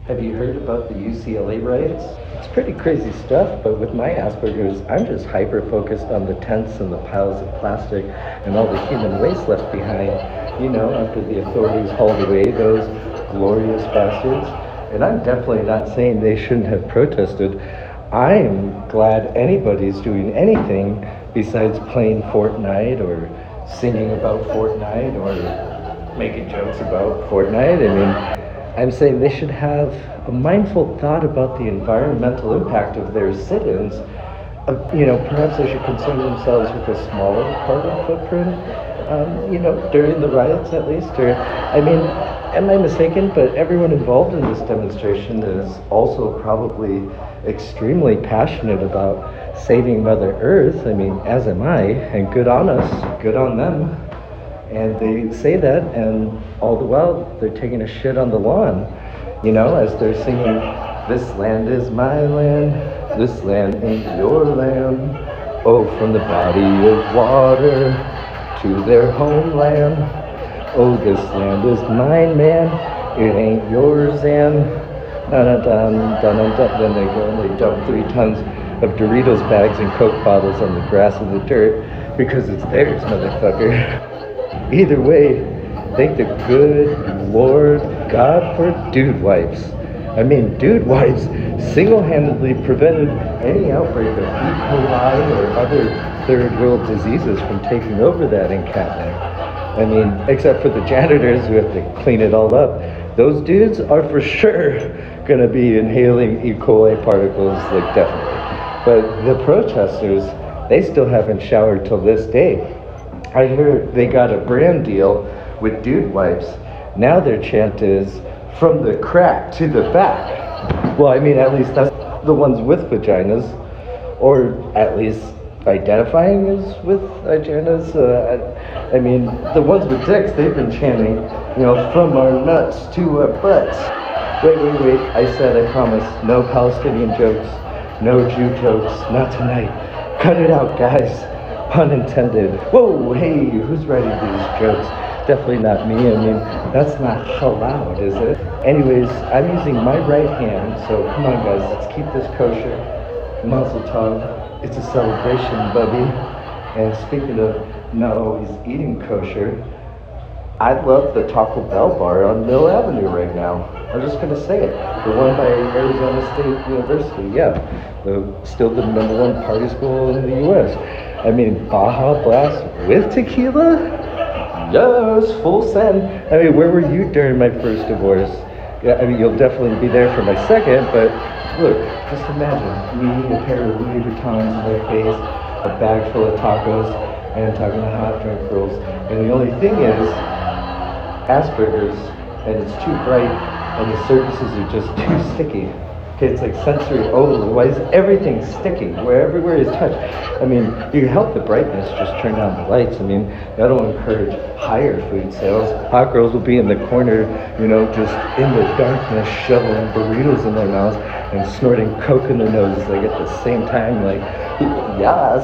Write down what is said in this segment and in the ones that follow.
Have you heard about the UCLA riots? It's pretty crazy stuff, but with my Asperger's, I'm just hyper-focused on the tents and the piles of plastic and all the human waste left behind, after the authorities hauled away those glorious bastards. And I'm definitely not saying they shouldn't have protested. I'm glad anybody's doing anything besides playing Fortnite or singing about Fortnite or making jokes about Fortnite. I mean, I'm saying they should have a mindful thought about the environmental impact of their sit-ins. Perhaps they should concern themselves with a smaller carbon footprint, during the riots at least. Or, am I mistaken? But everyone involved in this demonstration is also probably extremely passionate about saving Mother Earth. I mean, as am I, and good on us, good on them. And they say that, and all the while they're taking a shit on the lawn, as they're singing, "This land is my land, this land ain't your land. Oh, from the body of water to their homeland. Oh, this land is mine, man, it ain't yours, and dun-dun-dun, dun-dun-dun." Then they go and they dump 3 tons of Doritos bags and Coke bottles on the grass and the dirt because it's theirs, motherfucker. Either way, thank the good Lord God for dude wipes. I mean, dude wipes single-handedly prevented any outbreak of E. coli or other third world diseases from taking over that encampment. I mean, except for the janitors who have to clean it all up. Those dudes are for sure gonna be inhaling E. coli particles, like definitely. But the protesters, they still haven't showered till this day. I heard they got a brand deal with dude wipes. Now their chant is, "From the crack to the back." Well, I mean, at least that's the ones with vaginas, or at least identifying as with vaginas. I mean, the ones with dicks, they've been chanting, "From our nuts to our butts." Wait, I said, I promise, no Palestinian jokes, no Jew jokes, not tonight. Cut it out, guys. Pun intended. Whoa, hey, who's writing these jokes? Definitely not me. I mean, that's not allowed, is it? Anyways, I'm using my right hand, so come on, guys, let's keep this kosher. Mazel tov. It's a celebration, Bubby. And speaking of not always eating kosher, I love the Taco Bell bar on Mill Avenue right now. I'm just gonna say it. The one by Arizona State University, yeah. Still the #1 party school in the U.S. I mean, Baja Blast with tequila? Yes, full send. I mean, where were you during my first divorce? Yeah, I mean, you'll definitely be there for my second, but look, just imagine me, a pair of Louis Vuittons in their face, a bag full of tacos, and talking to hot drunk girls. And the only thing is, Asperger's, and it's too bright, and the surfaces are just too sticky. Okay, it's like sensory overload. Why is everything sticky where everywhere is touched? I mean, you can help the brightness, just turn down the lights. I mean, that'll encourage higher food sales. Hot girls will be in the corner, just in the darkness, shoveling burritos in their mouths and snorting Coke in their noses, like at the same time, like, yes.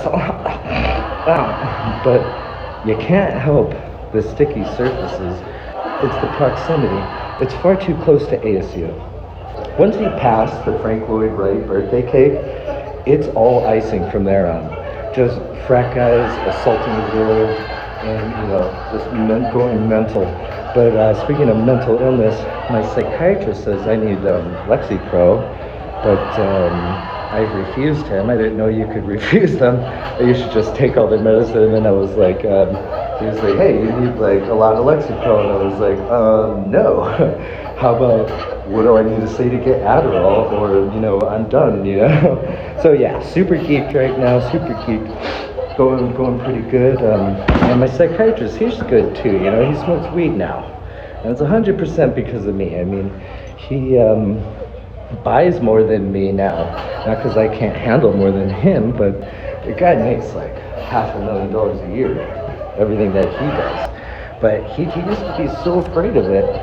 But you can't help the sticky surfaces. It's the proximity. It's far too close to ASU. Once you pass the Frank Lloyd Wright birthday cake, it's all icing from there on. Just frat guys assaulting the world and, just going mental. But speaking of mental illness, my psychiatrist says I need Lexapro, but I've refused him. I didn't know you could refuse them. You should just take all their medicine. And I was like, he was like, "Hey, you need like a lot of Lexapro." And I was like, no. How about, what do I need to say to get Adderall? Or, I'm done, So yeah, super geeked right now, super geeked. Going pretty good. And my psychiatrist, he's good too, he smokes weed now. And it's 100% because of me. I mean, he buys more than me now. Not because I can't handle more than him, but the guy makes like $500,000 a year, everything that he does. But he used to be so afraid of it,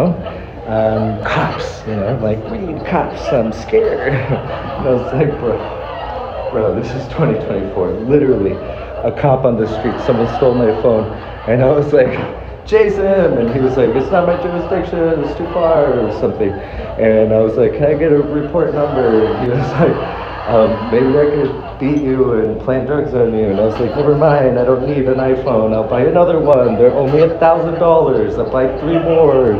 cops, like, weed, cops, I'm scared. And I was like, bro, this is 2024. Literally, a cop on the street, someone stole my phone, and I was like, Jason, and he was like, it's not my jurisdiction, it's too far, or something. And I was like, can I get a report number? And he was like, maybe I could beat you and plant drugs on you. And I was like, never mind, I don't need an iPhone, I'll buy another one. They're only $1,000, I'll buy 3 more.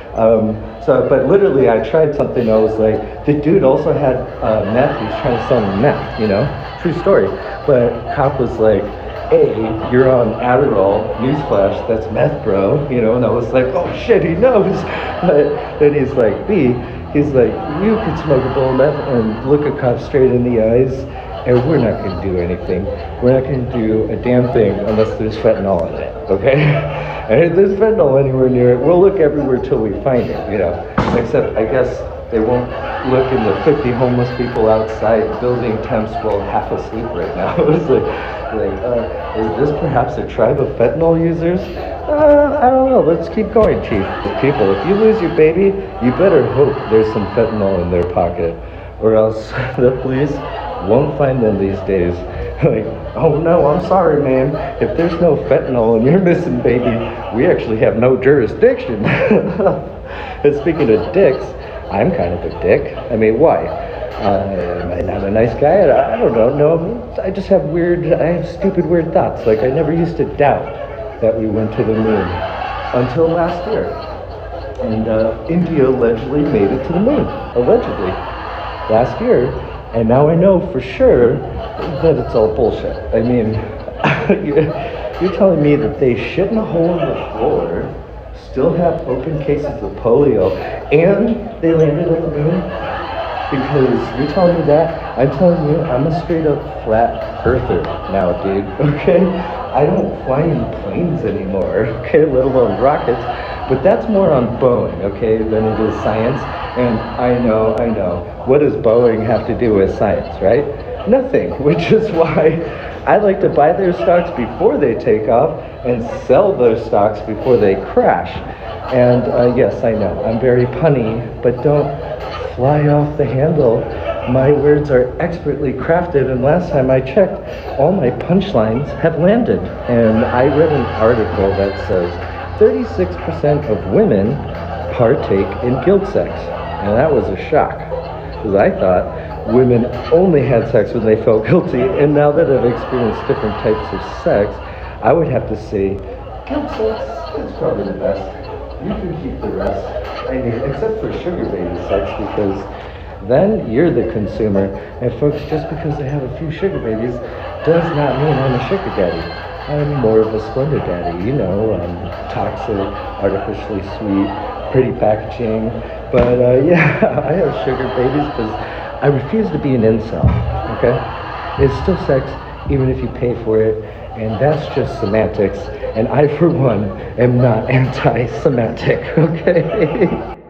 But literally I tried something. I was like, the dude also had meth. He was trying to sell me meth, you know, true story. But cop was like, A, you're on Adderall, newsflash, that's meth, bro, you know. And I was like, oh shit, he knows. But then he's like, B, he's like, you could smoke a bowl of meth and look a cop straight in the eyes, and we're not going to do anything. We're not going to do a damn thing unless there's fentanyl in it, okay? And if there's fentanyl anywhere near it, we'll look everywhere till we find it, you know. Except, I guess, they won't look in the 50 homeless people outside building temps while half asleep right now. It's is this perhaps a tribe of fentanyl users? I don't know. Let's keep going, Chief. People, if you lose your baby, you better hope there's some fentanyl in their pocket, or else the police won't find them these days. Like, oh no, I'm sorry, man. If there's no fentanyl and you're missing baby, we actually have no jurisdiction. And speaking of dicks, I'm kind of a dick. I mean, why? Am I not a nice guy? I don't know. No, I just have stupid weird thoughts. Like, I never used to doubt that we went to the moon until last year. And India allegedly made it to the moon. Allegedly. Last year. And now I know for sure that it's all bullshit. I mean, you're telling me that they shit in a hole in the floor, still have open cases of polio, and they landed on the moon? Because you're telling me that? I'm telling you, I'm a straight up flat earther now, dude, okay? I don't fly in planes anymore, okay, let alone rockets. But that's more on Boeing, okay, than it is science. And I know. What does Boeing have to do with science, right? Nothing, which is why I like to buy their stocks before they take off and sell those stocks before they crash. And yes, I know, I'm very punny, but don't fly off the handle. My words are expertly crafted, and last time I checked, all my punchlines have landed. And I read an article that says 36% of women partake in guilt sex. And that was a shock, because I thought women only had sex when they felt guilty, and now that I've experienced different types of sex, I would have to say, guilt sex is probably the best. You can keep the rest. I mean, except for sugar baby sex, because then you're the consumer. And folks, just because I have a few sugar babies does not mean I'm a sugar daddy. I'm more of a Splendor daddy, you know, toxic, artificially sweet, pretty packaging. But yeah, I have sugar babies because I refuse to be an incel, okay? It's still sex, even if you pay for it, and that's just semantics. And I, for one, am not anti-semantic, okay?